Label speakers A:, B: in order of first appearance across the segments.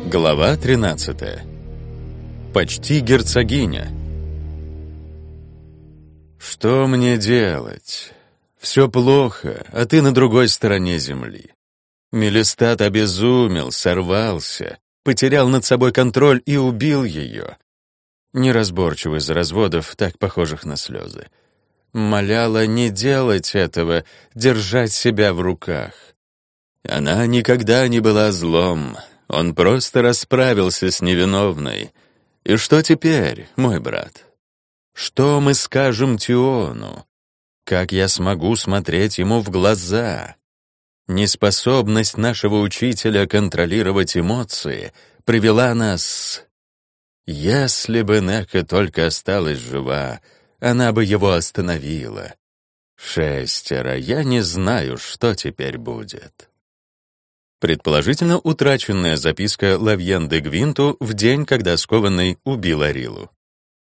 A: Глава 13. Почти герцогиня. Что мне делать? Все плохо, а ты на другой стороне земли. Мелистат обезумел, сорвался, потерял над собой контроль и убил ее. Неразборчиво из-за разводов, так похожих на слезы. Моляла не делать этого, держать себя в руках. Она никогда не была злом. Он просто расправился с невиновной. И что теперь, мой брат? Что мы скажем Тиону? Как я смогу смотреть ему в глаза? Неспособность нашего учителя контролировать эмоции привела нас... Если бы Нека только осталась жива, она бы его остановила. 6, я не знаю, что теперь будет. Предположительно, утраченная записка Лавьен де Гвинту в день, когда скованный убил Арилу.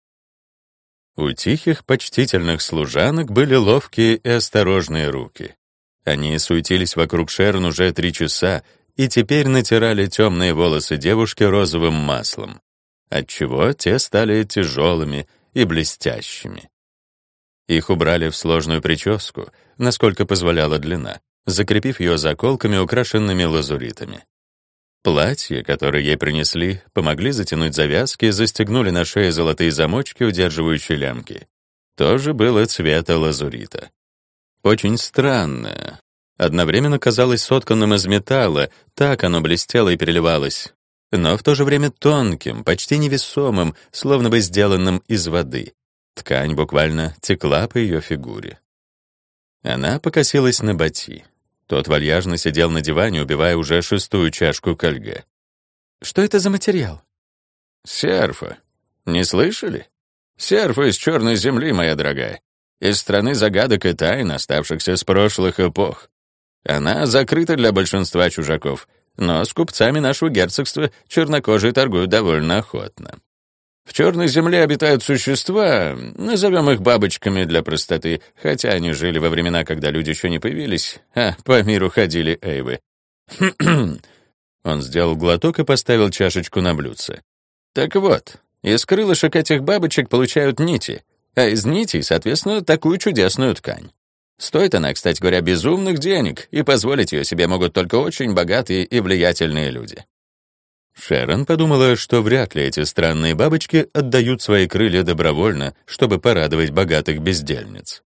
A: У тихих, почтительных служанок были ловкие и осторожные руки. Они суетились вокруг Шерон уже 3 часа и теперь натирали темные волосы девушки розовым маслом, отчего те стали тяжелыми и блестящими. Их убрали в сложную прическу, насколько позволяла длина, закрепив ее заколками, украшенными лазуритами. Платье, которое ей принесли, помогли затянуть завязки, застегнули на шее золотые замочки, удерживающие лямки. Тоже было цвета лазурита. Очень странное. Одновременно казалось сотканным из металла, так оно блестело и переливалось, но в то же время тонким, почти невесомым, словно бы сделанным из воды. Ткань буквально текла по ее фигуре. Она покосилась на Бати. Тот вальяжно сидел на диване, убивая уже 6-ю чашку кольге.
B: «Что это за материал?»
A: «Серфа. Не слышали? Серфа из черной земли, моя дорогая. Из страны загадок и тайн, оставшихся с прошлых эпох. Она закрыта для большинства чужаков, но с купцами нашего герцогства чернокожие торгуют довольно охотно. В черной земле обитают существа, назовем их бабочками для простоты, хотя они жили во времена, когда люди еще не появились, а по миру ходили эйвы. Он сделал глоток и поставил чашечку на блюдце. Так вот, из крылышек этих бабочек получают нити, а из нитей, соответственно, такую чудесную ткань. Стоит она, кстати говоря, безумных денег, и позволить ее себе могут только очень богатые и влиятельные люди. Шерон подумала, что вряд ли эти странные бабочки отдают свои крылья добровольно, чтобы порадовать богатых бездельниц.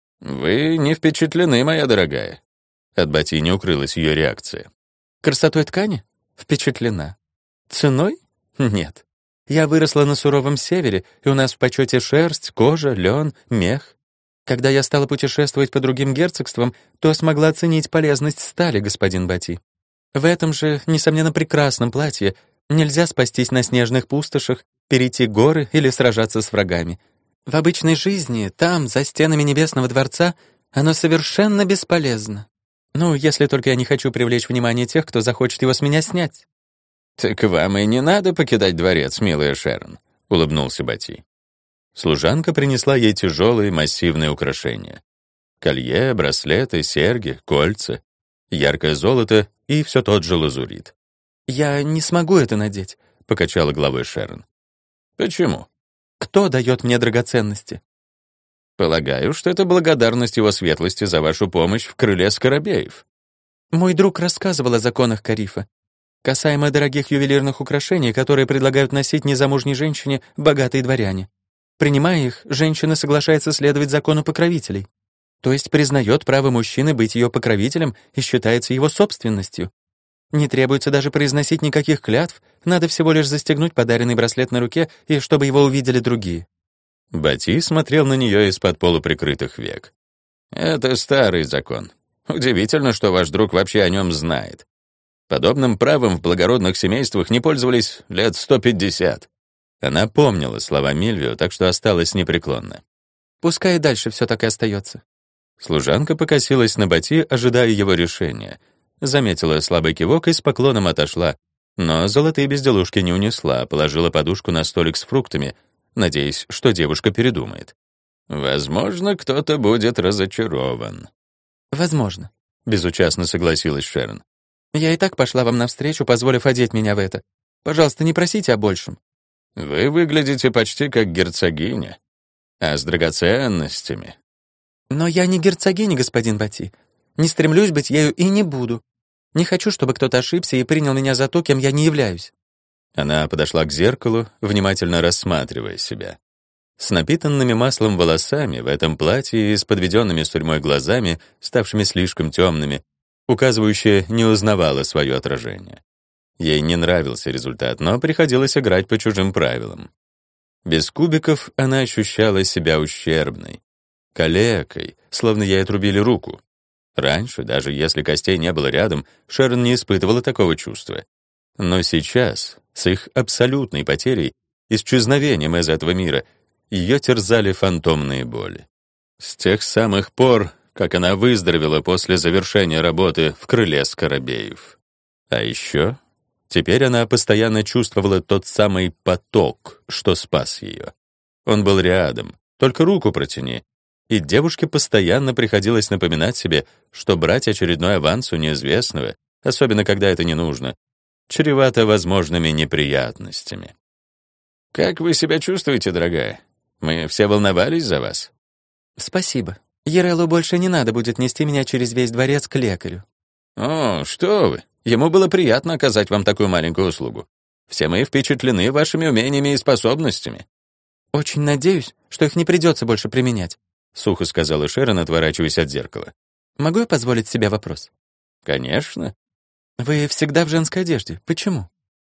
A: «Вы не впечатлены, моя дорогая». От Бати не укрылась ее реакция.
B: «Красотой ткани? Впечатлена. Ценой? Нет. Я выросла на суровом севере, и у нас в почете шерсть, кожа, лен, мех. Когда я стала путешествовать по другим герцогствам, то смогла оценить полезность стали, господин Бати. В этом же, несомненно, прекрасном платье нельзя спастись на снежных пустошах, перейти горы или сражаться с врагами. В обычной жизни, там, за стенами Небесного дворца, оно совершенно бесполезно. Ну, если только я не хочу привлечь внимание тех, кто захочет его с меня снять».
A: «Так вам и не надо покидать дворец, милая Шерон», — улыбнулся Бати. Служанка принесла ей тяжелые массивные украшения. Колье, браслеты, серьги, кольца, яркое золото и все тот же лазурит.
B: «Я не смогу это надеть», — покачала головой Шерон.
A: «Почему?»
B: «Кто дает мне драгоценности?»
A: «Полагаю, что это благодарность его светлости за вашу помощь в крыле скоробеев».
B: Мой друг рассказывал о законах Карифа. Касаемо дорогих ювелирных украшений, которые предлагают носить незамужней женщине богатые дворяне. Принимая их, женщина соглашается следовать закону покровителей. То есть признает право мужчины быть ее покровителем и считается его собственностью. Не требуется даже произносить никаких клятв, надо всего лишь застегнуть подаренный браслет на руке, и чтобы его увидели другие».
A: Бати смотрел на нее из-под полуприкрытых век. «Это старый закон. Удивительно, что ваш друг вообще о нем знает. Подобным правом в благородных семействах не пользовались лет 150. Она помнила слова Мильвио, так что осталась непреклонна.
B: «Пускай и дальше все так и остается».
A: Служанка покосилась на Бати, ожидая его решения. Заметила слабый кивок и с поклоном отошла, но золотые безделушки не унесла, положила подушку на столик с фруктами, надеясь, что девушка передумает. «Возможно, кто-то будет разочарован».
B: «Возможно», —
A: безучастно согласилась Шерон.
B: «Я и так пошла вам навстречу, позволив одеть меня в это. Пожалуйста, не просите о большем».
A: Вы выглядите почти как герцогиня, а с драгоценностями.
B: «Но я не герцогиня, господин Бати. Не стремлюсь быть ею и не буду. Не хочу, чтобы кто-то ошибся и принял меня за то, кем я не являюсь».
A: Она подошла к зеркалу, внимательно рассматривая себя. С напитанными маслом волосами, в этом платье и с подведенными сурьмой глазами, ставшими слишком темными, указывающая не узнавала свое отражение. Ей не нравился результат, но приходилось играть по чужим правилам. Без кубиков она ощущала себя ущербной, калекой, словно ей отрубили руку. Раньше, даже если костей не было рядом, Шерон не испытывала такого чувства. Но сейчас, с их абсолютной потерей, исчезновением из этого мира, ее терзали фантомные боли. С тех самых пор, как она выздоровела после завершения работы в крыле скоробеев. А еще теперь она постоянно чувствовала тот самый поток, что спас ее. Он был рядом, только руку протяни. И девушке постоянно приходилось напоминать себе, что брать очередной аванс у неизвестного, особенно когда это не нужно, чревато возможными неприятностями. «Как вы себя чувствуете, дорогая? Мы все волновались за вас».
B: «Спасибо. Ерелу больше не надо будет нести меня через весь дворец к лекарю».
A: «О, что вы! Ему было приятно оказать вам такую маленькую услугу. Все мы впечатлены вашими умениями и способностями».
B: «Очень надеюсь, что их не придется больше применять», — сухо сказала Шерон, отворачиваясь от зеркала. «Могу я позволить себе вопрос?»
A: «Конечно».
B: «Вы всегда в женской одежде. Почему?»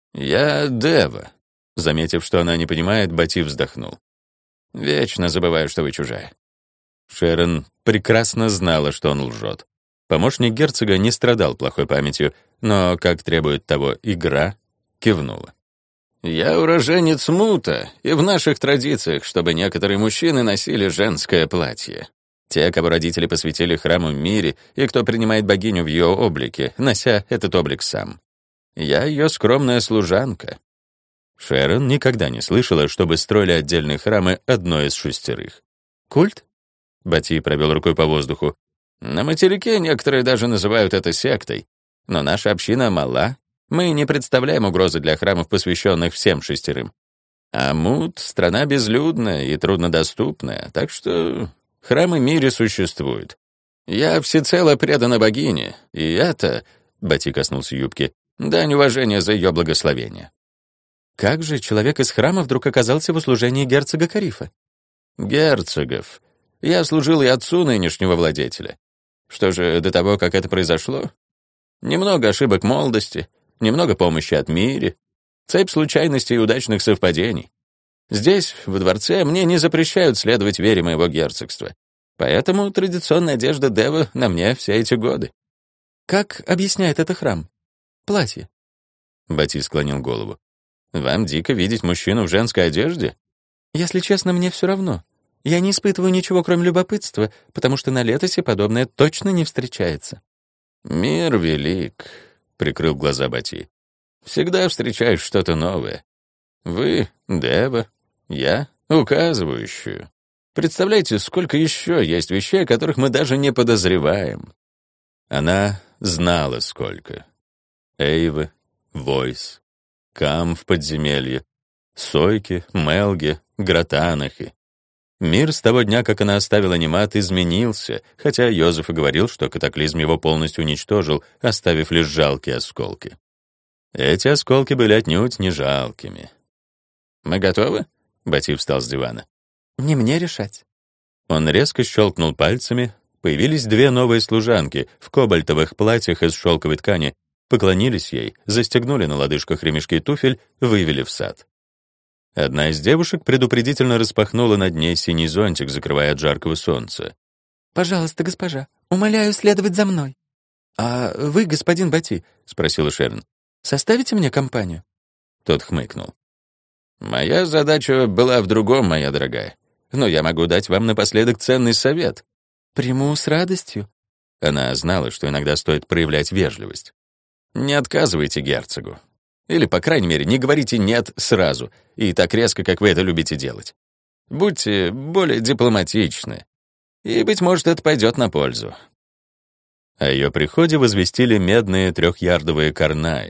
A: «Я Дева». Заметив, что она не понимает, Бати вздохнул. «Вечно забываю, что вы чужая». Шерон прекрасно знала, что он лжет. Помощник герцога не страдал плохой памятью, но, как требует того игра, кивнула. «Я уроженец Мута, и в наших традициях, чтобы некоторые мужчины носили женское платье. Те, кого родители посвятили храму Мире, и кто принимает богиню в ее облике, нося этот облик сам. Я ее скромная служанка». Шерон никогда не слышала, чтобы строили отдельные храмы одной из 6.
B: «Культ?»
A: Бати провел рукой по воздуху. «На материке некоторые даже называют это сектой, но наша община мала. Мы не представляем угрозы для храмов, посвященных всем 6. А Мут — страна безлюдная и труднодоступная, так что храмы Мире существуют. Я всецело предана богине, и это, — Бати коснулся юбки, — дань уважения за ее благословение».
B: «Как же человек из храма вдруг оказался в услужении герцога Карифа?»
A: «Герцогов. Я служил и отцу нынешнего владетеля. Что же до того, как это произошло? Немного ошибок молодости, немного помощи от Мире, цепь случайностей и удачных совпадений. Здесь, в дворце, мне не запрещают следовать вере моего герцогства. Поэтому традиционная одежда Дева на мне все эти годы».
B: «Как объясняет это храм? Платье?»
A: Бати склонил голову. «Вам дико видеть мужчину в женской одежде?»
B: «Если честно, мне все равно. Я не испытываю ничего, кроме любопытства, потому что на летосе подобное точно не встречается».
A: «Мир велик», — прикрыл глаза Бати. «Всегда встречаешь что-то новое. Вы — Дева, я — указывающую. Представляете, сколько еще есть вещей, о которых мы даже не подозреваем». Она знала сколько. Эйвы, Войс, Кам в подземелье, Сойки, Мелги, Гратанахи. Мир с того дня, как она оставила Немат, изменился, хотя Йозеф и говорил, что катаклизм его полностью уничтожил, оставив лишь жалкие осколки. Эти осколки были отнюдь не жалкими. «Мы готовы?» — Бати встал с дивана.
B: «Не мне решать».
A: Он резко щелкнул пальцами. Появились 2 новые служанки в кобальтовых платьях из шелковой ткани, поклонились ей, застегнули на лодыжках ремешки туфель, вывели в сад. Одна из девушек предупредительно распахнула над ней синий зонтик, закрывая от жаркого солнца.
B: «Пожалуйста, госпожа, умоляю следовать за мной». «А вы, господин Бати?» — спросила Шерон. «Составите мне компанию?»
A: Тот хмыкнул. «Моя задача была в другом, моя дорогая. Но я могу дать вам напоследок ценный совет».
B: «Приму с радостью».
A: Она знала, что иногда стоит проявлять вежливость. «Не отказывайте герцогу. Или, по крайней мере, не говорите «нет» сразу, и так резко, как вы это любите делать. Будьте более дипломатичны, и, быть может, это пойдет на пользу». О ее приходе возвестили медные 3-ярдовые карнаи,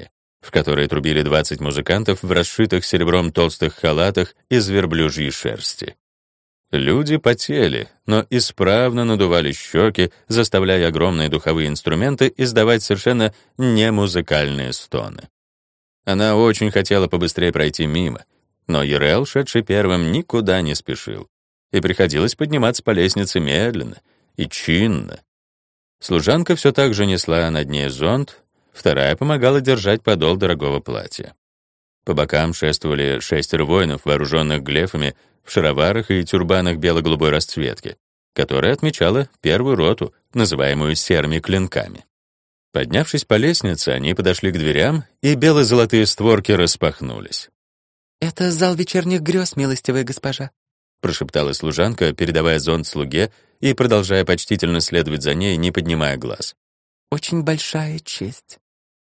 A: в которой трубили 20 музыкантов в расшитых серебром толстых халатах из верблюжьей шерсти. Люди потели, но исправно надували щеки, заставляя огромные духовые инструменты издавать совершенно немузыкальные стоны. Она очень хотела побыстрее пройти мимо, но Ерел, шедший первым, никуда не спешил, и приходилось подниматься по лестнице медленно и чинно. Служанка все так же несла над ней зонт, вторая помогала держать подол дорогого платья. По бокам шествовали 6 воинов, вооруженных глефами, в шароварах и тюрбанах бело-голубой расцветки, которая отмечала первую роту, называемую серыми клинками. Поднявшись по лестнице, они подошли к дверям, и бело-золотые створки распахнулись.
B: «Это зал вечерних грез, милостивая госпожа», — прошептала служанка, передавая зонт слуге и продолжая почтительно следовать за ней, не поднимая глаз. «Очень большая честь».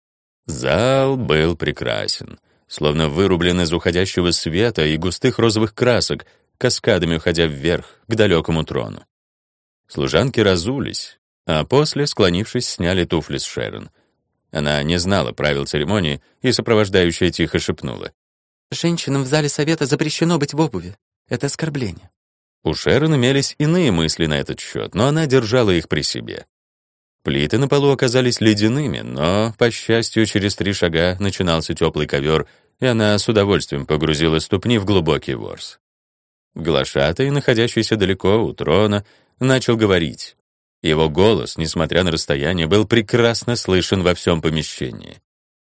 A: Зал был прекрасен, словно вырублен из уходящего света и густых розовых красок, каскадами уходя вверх, к далекому трону. Служанки разулись, а после, склонившись, сняли туфли с Шерон. Она не знала правил церемонии, и сопровождающая тихо шепнула:
B: «Женщинам в зале совета запрещено быть в обуви. Это оскорбление».
A: У Шерон имелись иные мысли на этот счет, но она держала их при себе. Плиты на полу оказались ледяными, но, по счастью, через 3 шага начинался теплый ковер, и она с удовольствием погрузила ступни в глубокий ворс. Глашатай, находящийся далеко у трона, начал говорить. Его голос, несмотря на расстояние, был прекрасно слышен во всем помещении.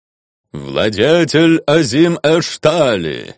A: «Владетель Азим-Эштали,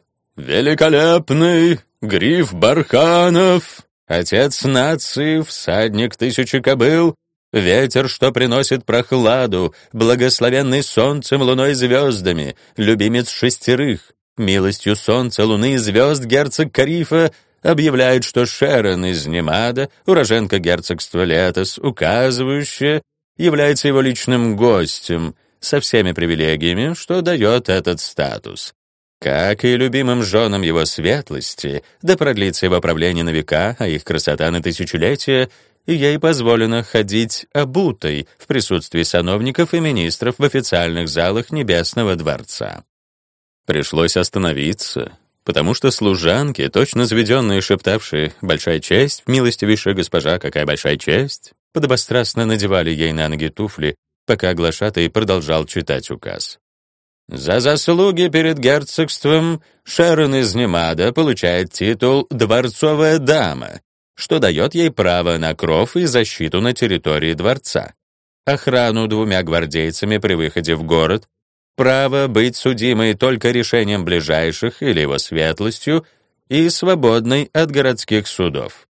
A: великолепный Гриф Барханов, отец нации, всадник 1000 кобыл, ветер, что приносит прохладу, благословенный солнцем, луной и звездами, любимец 6, милостью солнца, луны и звезд герцог Карифа объявляет, что Шерон из Немада, уроженка герцогства Летос, указывающая, является его личным гостем со всеми привилегиями, что дает этот статус. Как и любимым женам его светлости, да продлится его правление на века, а их красота на тысячелетия, и ей позволено ходить обутой в присутствии сановников и министров в официальных залах Небесного дворца. Пришлось остановиться, потому что служанки, точно заведенные, шептавшие «большая честь, милостивейшая госпожа, какая большая честь», подобострастно надевали ей на ноги туфли, пока глашатай продолжал читать указ. «За заслуги перед герцогством Шерон из Немада получает титул «Дворцовая дама», что дает ей право на кров и защиту на территории дворца, охрану 2 гвардейцами при выходе в город, право быть судимой только решением ближайших или его светлостью и свободной от городских судов,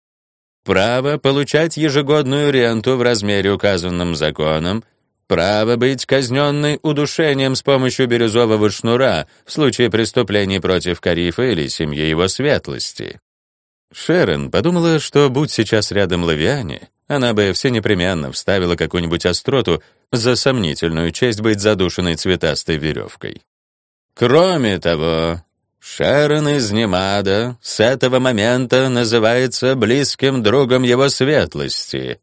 A: право получать ежегодную ренту в размере, указанном законом, право быть казненной удушением с помощью бирюзового шнура в случае преступлений против Карифа или семьи его светлости». Шерон подумала, что, будь сейчас рядом Лавиане, она бы всенепременно вставила какую-нибудь остроту за сомнительную честь быть задушенной цветастой веревкой. Кроме того, Шерон из Немада с этого момента называется близким другом его светлости.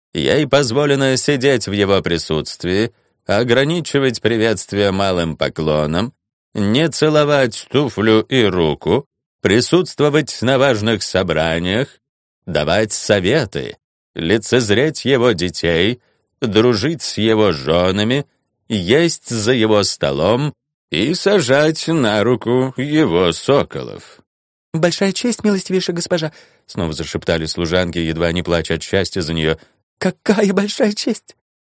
A: Ей позволено сидеть в его присутствии, ограничивать приветствие малым поклоном, не целовать туфлю и руку, присутствовать на важных собраниях, давать советы, лицезреть его детей, дружить с его женами, есть за его столом и сажать на руку его соколов.
B: «Большая честь, милостивейшая госпожа», — снова зашептали служанки, едва не плача от счастья за нее. «Какая большая честь!»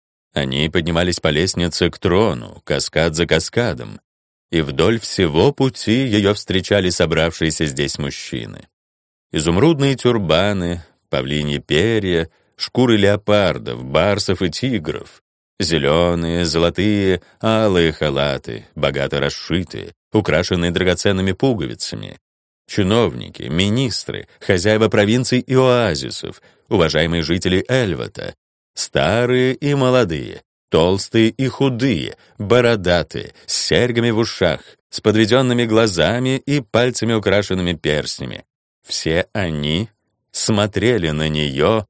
A: Они поднимались по лестнице к трону, каскад за каскадом, и вдоль всего пути ее встречали собравшиеся здесь мужчины. Изумрудные тюрбаны, павлиньи перья, шкуры леопардов, барсов и тигров, зеленые, золотые, алые халаты, богато расшитые, украшенные драгоценными пуговицами, чиновники, министры, хозяева провинций и оазисов, уважаемые жители Эльвата, старые и молодые, толстые и худые, бородатые, с серьгами в ушах, с подведенными глазами и пальцами, украшенными перстнями. Все они смотрели на нее